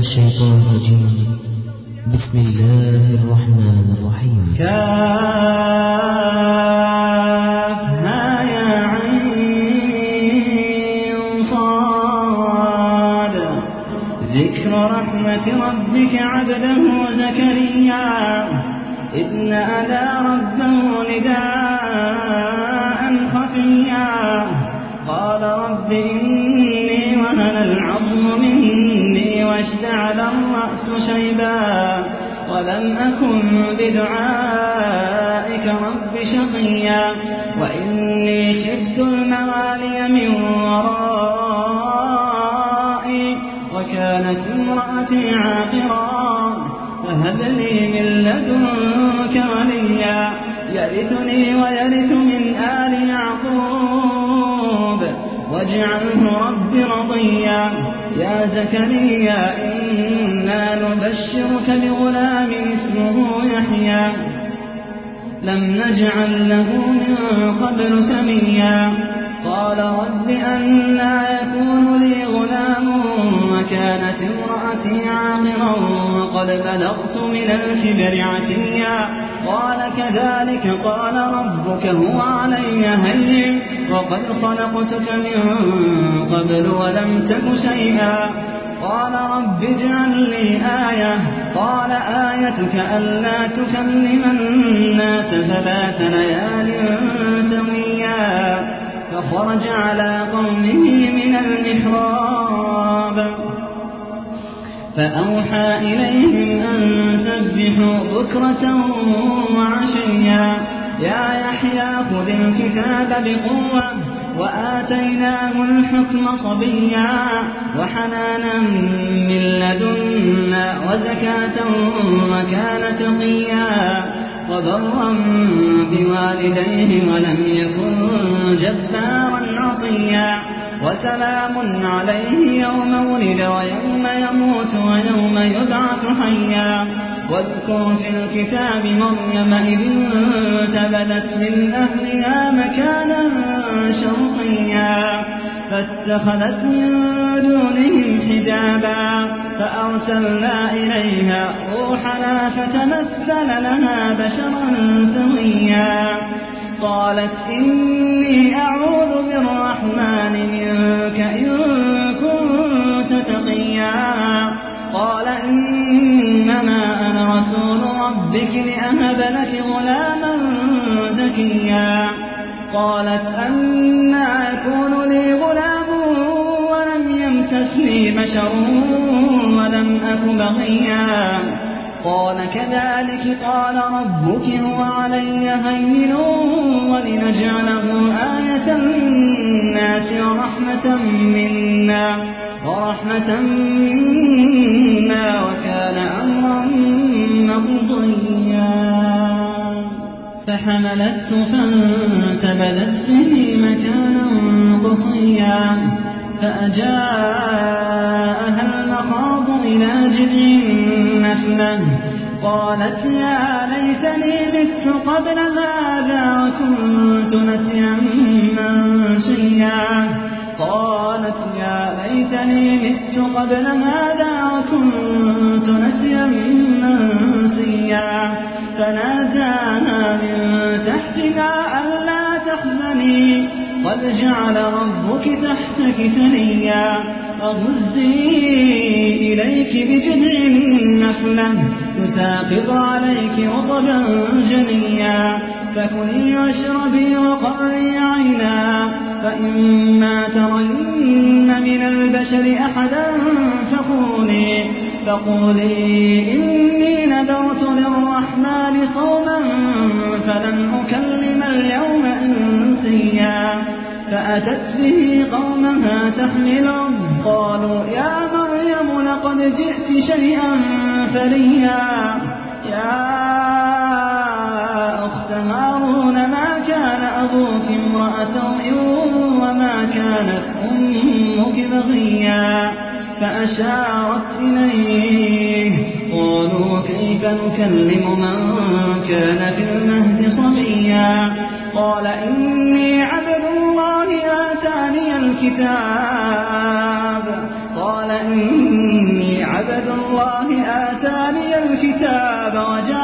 الشيطان الرجيم. بسم الله الرحمن الرحيم. كافها يا عين صاد. ذكر رحمة ربك عبده زكريا إذ نادى ربه نداء خفيا قال رب إني وهن العظم مني واشتعل الرأس شيبا ولم أكن بدعائك رب شقيا وإني خفت الموالي من ورائي وكانت امرأتي عاقرا فهب لي من لدنك وليا يرثني ويرث من آل يعقوب واجعله رب رضيا. يا زكريا إنا نبشرك بغلام اسمه يحيى لم نجعل له من قبل سميا قال رب أنى يكون لي غلام وكانت امرأتي عاقرا وقد بلغت من الكبر عتيا قال كذلك قال ربك هو علي هين وقد خلقتك من قبل ولم تك شيئا قال رب اجعل لي آية قال آيتك ألا تكلم الناس 3 ليال سويا فخرج على قومه من المحراب فأوحى إليهم أن سبحوا بكرة وعشيا يا يحيى خذ الكتاب بقوة وآتيناه الحكم صبيا وحنانا من لدنا وزكاة وكان تقيا وبرا بوالديه ولم يكن جبارا عصيا وسلام عليه يوم ولد ويوم يموت ويوم يبعث حيا واذكر في الكتاب مريم إذ انتبذت من أهلها مكانا شرقيا فاتخذت من دونهم حجابا فأرسلنا إليها روحنا فتمثل لها بشرا سويا قالت إني أعوذ بالرحمن منك إن كنت تقيا قال إنما أنا رسول ربك لأهب لك غلاما زكيا قالت أنى يكون لي غلام ولم يمسسني بشر ولم أك بغيا قال كذلك قال ربك هو علي هين ولنجعله آية للناس ورحمة منا وكان أمرا مقضيا فحملته فانتبذت به مكانا قصيا فأجاءها المخاض إلى جذع النخلة قالت يا ليتني مت قبل هذا وكنت نسيا منسيا قالت يا ليتني مت قبل هذا وكنت نسيا منسيا فناداها من تحتها ألا تحزني قد جعل ربك تحتك سريا وهزي إليك بجذع النخلة تساقط عليك رطبا جنيا فكلي واشربي وقري عينا فإما ترين من البشر أحدا فقولي إني نذرت للرحمن صوما فلن أكلم اليوم إنسيا فأتت به قومها تحمله قالوا يا مريم لقد جئت شيئا فريا يا أخت هارون ما كان أبوك امرأ سوء وما كانت أمك بغيا فأشارت إليه قالوا كيف نكلم من كان في المهد صبيا قال إني عبد الله آتاني الكتاب قال إني عبد عبد الله آتاني الكتاب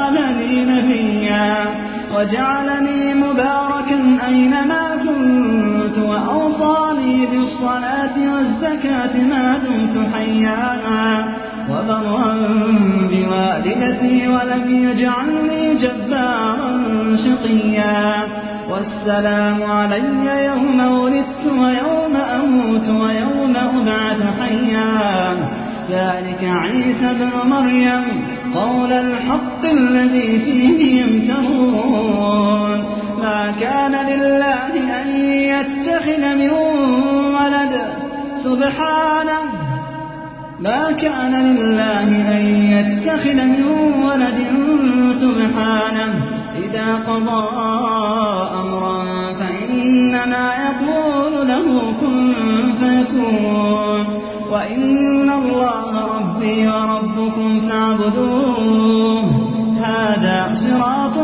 وجعلني مباركا أينما كنت وأوصاني بالصلاة والزكاة ما دمت حيا وبرا بوالدتي ولم يجعلني جبارا شقيا والسلام علي يوم ولدت ويوم أموت ويوم أبعث حيا ذلك عيسى ابن مريم قول الحق الذي فيه يمترون ما كان لله أن يتخذ من ولد سبحانه ما كان لله أن يتخذ من ولد سبحانه إذا قضى أمرا فإنما يقول له كن فيكون وإن الله ربي وربكم فاعبدوه هذا صراط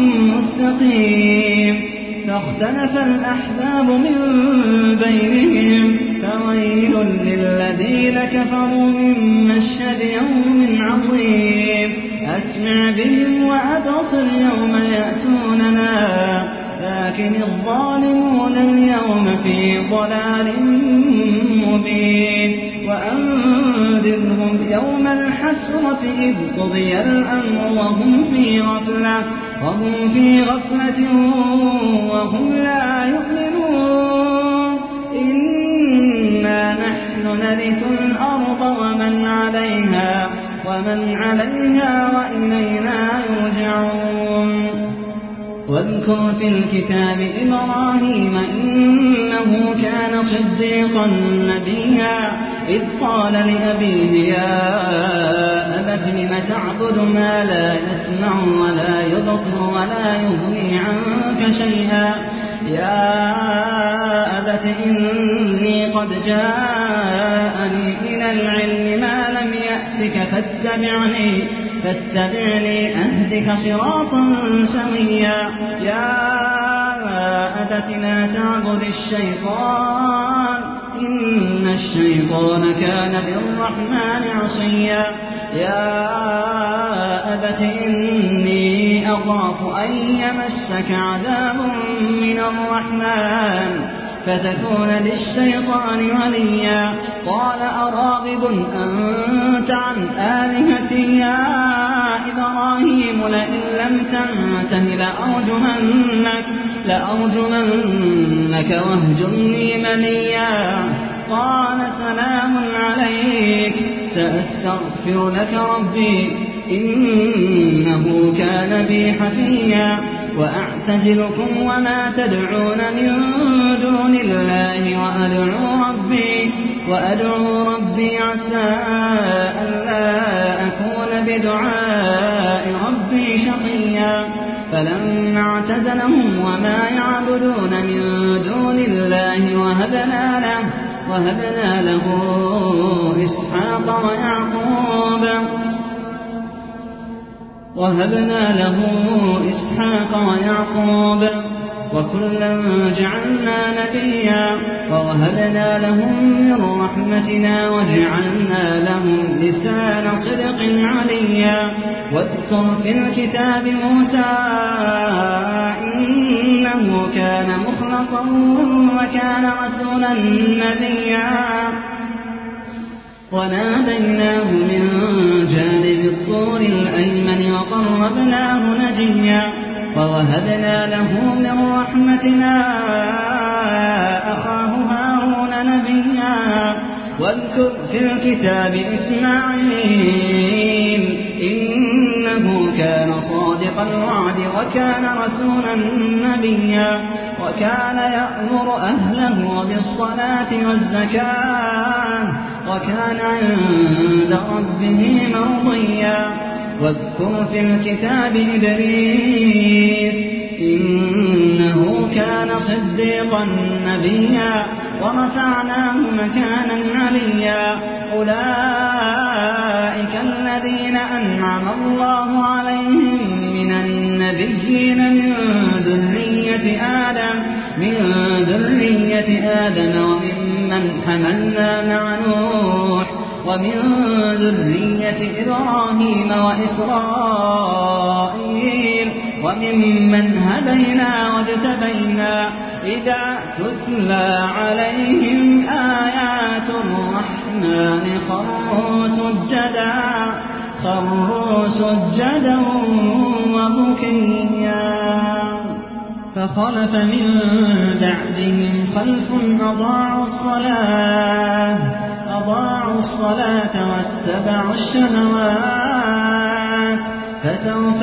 مستقيم فاختلف الأحزاب من بينهم فويل للذين كفروا من مشهد يوم عظيم أسمع بهم وأبصر يوم يأتوننا لكن الظالمون اليوم في ضلال مبين وأنذرهم يوم الحسرة إذ قضي الأمر وهم في غفلة وهم لا يؤمنون إنا نحن نرث الأرض ومن عليها وإلينا يرجعون واذكر في الكتاب إبراهيم إنه كان صديقا نبيا إذ قال لأبيه يا أبت لم تعبد ما لا يسمع ولا يبصر ولا يغني عنك شيئا يا أبت إني قد جاءني من العلم ما لم يأتك فاتبعني أهدك صراطا سويا يا أبت لا تعبد الشيطان إن الشيطان كان للرحمن عصيا يا أبت إني أخاف أن يمسك عذاب من الرحمن فتكون للشيطان وليا قال أراغب أنت عن آلهتي يا إبراهيم لئن لم تنته لأرجمنك واهجرني مليا قال سلام عليك سأستغفر لك ربي إنه كان بي حفيا وأعتزلكم وما تدعون من دون الله وأدعو ربي عسى ألا أكون بدعاء ربي شقيا فلما اعتزلهم وما يعبدون من دون الله وهبنا له إسحاق ويعقوب وكلا جعلنا نبيا ووهبنا لهم من رحمتنا وجعلنا لهم لسان صدق عليا واذكر في الكتاب موسى إنه كان مخلصا وكان رسولا نبيا وناديناه من جانب الطور الأيمن وقربناه نجيا ووهبنا له من رحمتنا أخاه هارون نبيا واذكر في الكتاب إسماعيل إنه كان صادق الوعد وكان رسولا نبيا وكان يأمر أهله بالصلاة والزكاة وكان عند ربه مرضيا واذكر في الكتاب إدريس إنه كان صديقا نبيا ورفعناه مكانا عليا أولئك الذين أنعم الله عليهم من النبيين من ذرية آدم وممن حملنا مع نوح ومن ذرية إبراهيم وإسرائيل وممن هدينا واجتبينا إذا تتلى عليهم آيات الرحمن خروا سجدا وبكيا فخلف من بعدهم خلف أضاعوا الصلاة واتبعوا الشهوات فسوف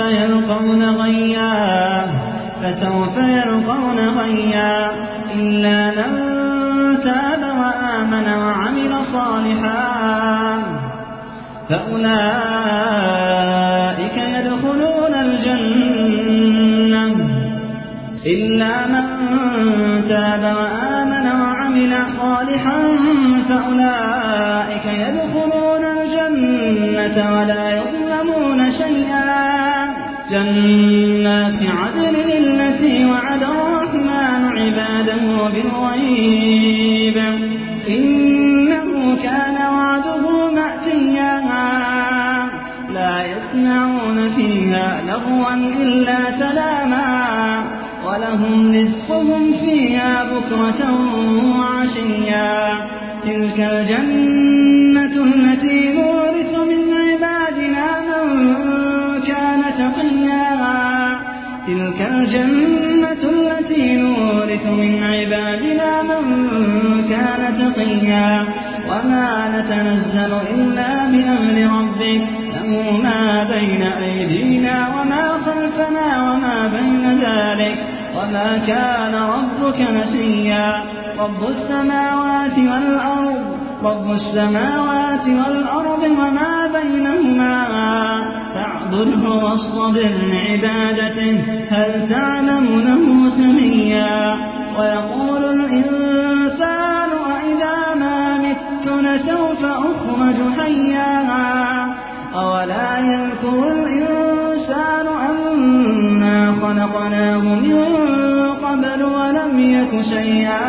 يلقون غيا إلا من تاب وآمن وعمل صالحا فأولئك يدخلون الجنة إلا من تاب وآمن وعمل صالحا فأولئك يدخلون الجنة ولا يظلمون شيئا جنات عدن التي وعد الرحمن عباده بالغيب إنه كان وعده مأتيا لا يسمعون فيها لغوا إلا سلاما ولهم رزقهم فيها بكرة وعشيا تلك الجنة التي نورث من عبادنا من كان تقيا وما نتنزل إلا بأمر ربك له ما بين أيدينا وما خلفنا وما بين ذلك وما كان ربك نسيا رب السماوات والأرض وما بينهما فاعبده واصطبر لعبادته هل تعلم له سميا ويقول الإنسان أإذا ما مت لسوف أخرج حيا أولا يذكر الإنسان أنا خلقناه من قبل ولم يك شيئا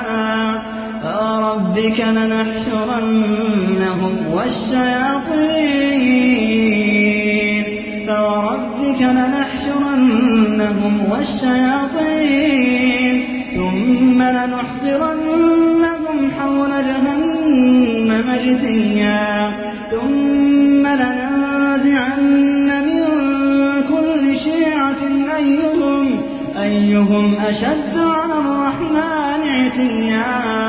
فوربك لنحشرنهم والشياطين ثم لنحضرنهم حول جهنم جثيا ثم لننزعن من كل شيعة أيهم أشد على الرحمن عتيا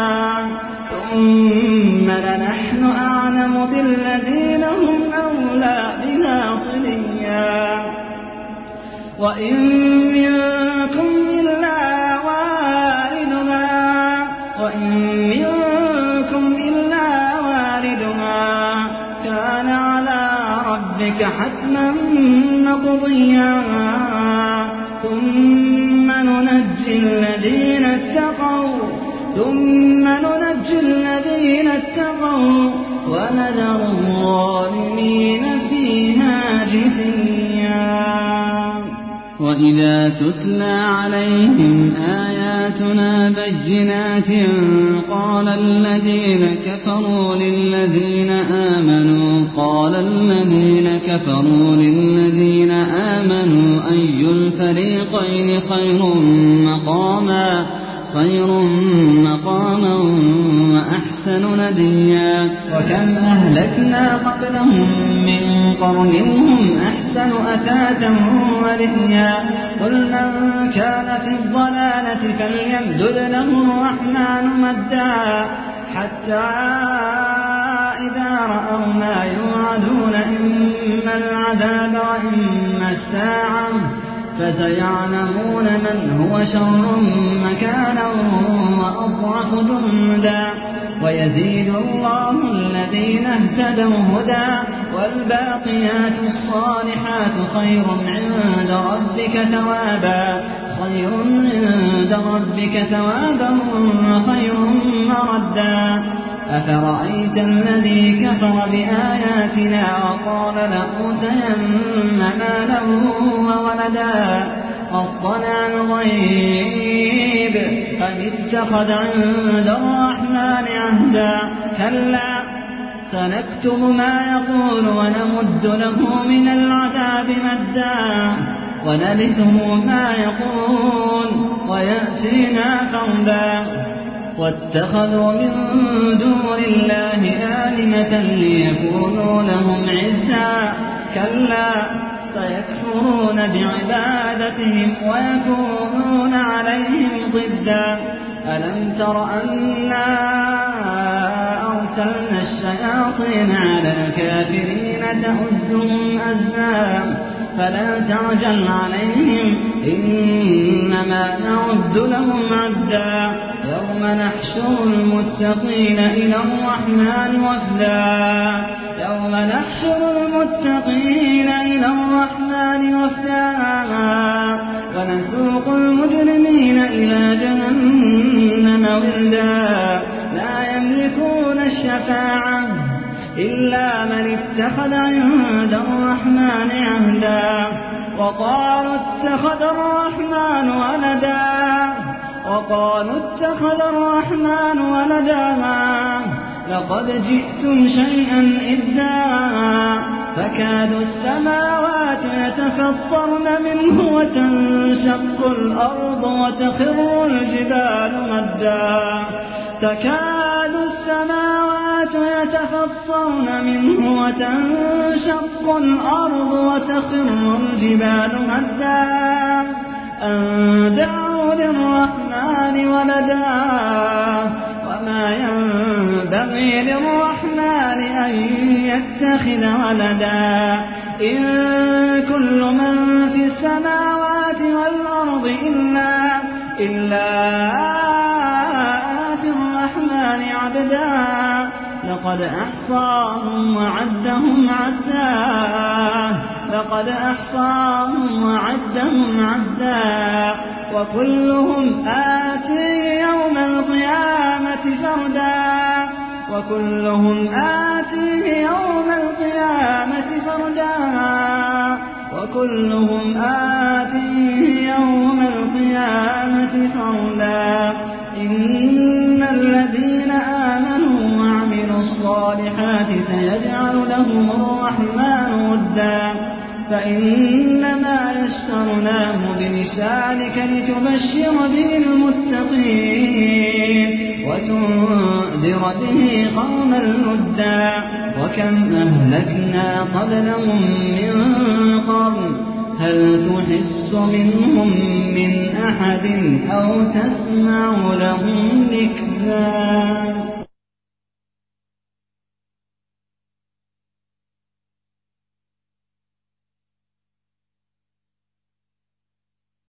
ثم لنحن أعلم بالذين هم أولى بها صليا وإن منكم إلا واردها كان على ربك حتما مقضيا ثم ننجي الذين اتقوا ونذر الظالمين فيها جثيا وإذا تتلى عليهم آياتنا بينات قال الذين كفروا للذين آمنوا أي الفريقين خير مقاما وأحسن نديا وكم أهلكنا قبلهم من قرن هم أحسن أثاثا ورئيا قل من كان في الضلالة فليمدد له الرحمن مدا حتى إذا رأوا ما يوعدون إما العذاب وإما الساعة فسيعلمون من هو شر مكانا وأضعف جندا ويزيد الله الذين اهتدوا هدى والباقيات الصالحات خير عند ربك ثوابا وخير مردا أفرأيت الذي كفر بآياتنا وقال لأوتين مالا وولدا أطلع الغيب أم اتخذ عند الرحمن عهدا كلا سنكتب ما يقول ونمد له من العذاب مدا ونرثه ما يقول ويأتينا فردا واتخذوا من دون الله آلهة ليكونوا لهم عزا كلا سيكفرون بعبادتهم ويكونون عليهم ضدا ألم تر أنا أرسلنا الشياطين على الكافرين تؤزهم أزا فلا تعجل عليهم إنما نعد لهم عدا يوم نحشر المتقين إلى الرحمن وفدا يوم نحشر المتقين إلى الرحمن وفدا ونسوق المجرمين إلى جهنم وردا لا يملكون الشفاعة إلا من اتخذ عند الرحمن عهدا وقالوا اتخذ الرحمن ولدا لقد جئتم شيئا إدا فكاد السماوات يتفطرن منه وتنشق الأرض وتخر الجبال مدا تكاد السماوات يتفطرن منه وتنشق الأرض وتخر الجبال مدا أن دعوا للرحمن ولدا وما ينبغي للرحمن أن يتخذ ولدا إن كل من في السماوات والأرض إلا آتي الرحمن عبدا لقد أحصاهم وعدهم عدا وكلهم آتي يوم القيامة فردا إن الذين آمنوا وعملوا الصالحات سيجعل لهم الرحمن ودا فإنما يسرناه بلسانك لتبشر به المتقين وتنذر به قوما لدا وكم أهلكنا قبلهم من قرن هل تحس منهم من أحد أو تسمع لهم ركزا